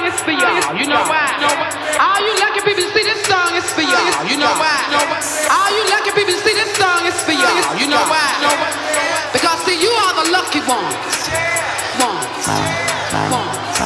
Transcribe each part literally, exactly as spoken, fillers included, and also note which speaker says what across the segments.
Speaker 1: is for y'all. You know why? All you lucky people see this song is for y'all. You know why? All you lucky people see this song is for y'all. You know why? Because see, you are the lucky ones. Ones. Ones.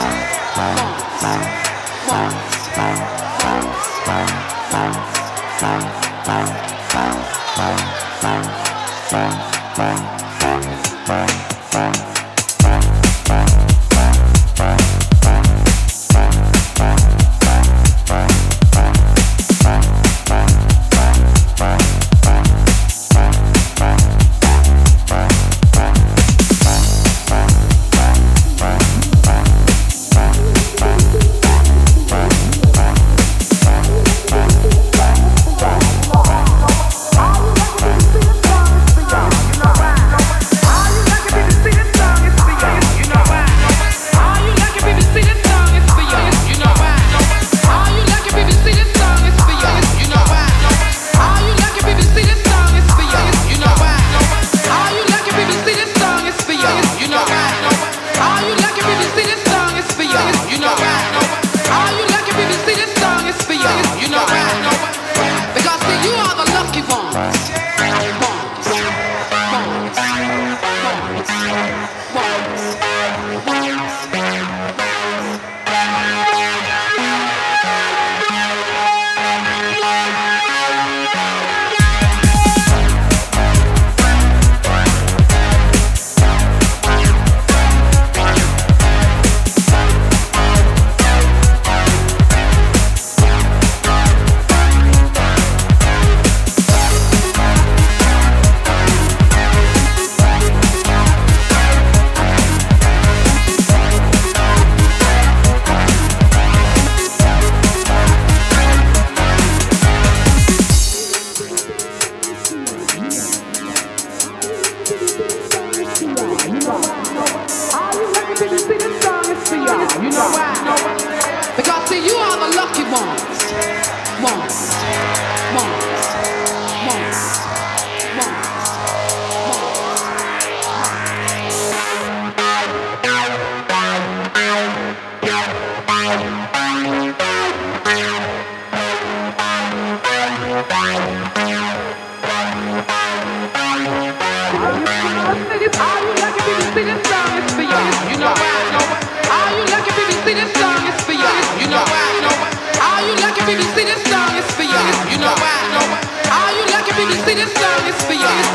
Speaker 2: See this song is for you.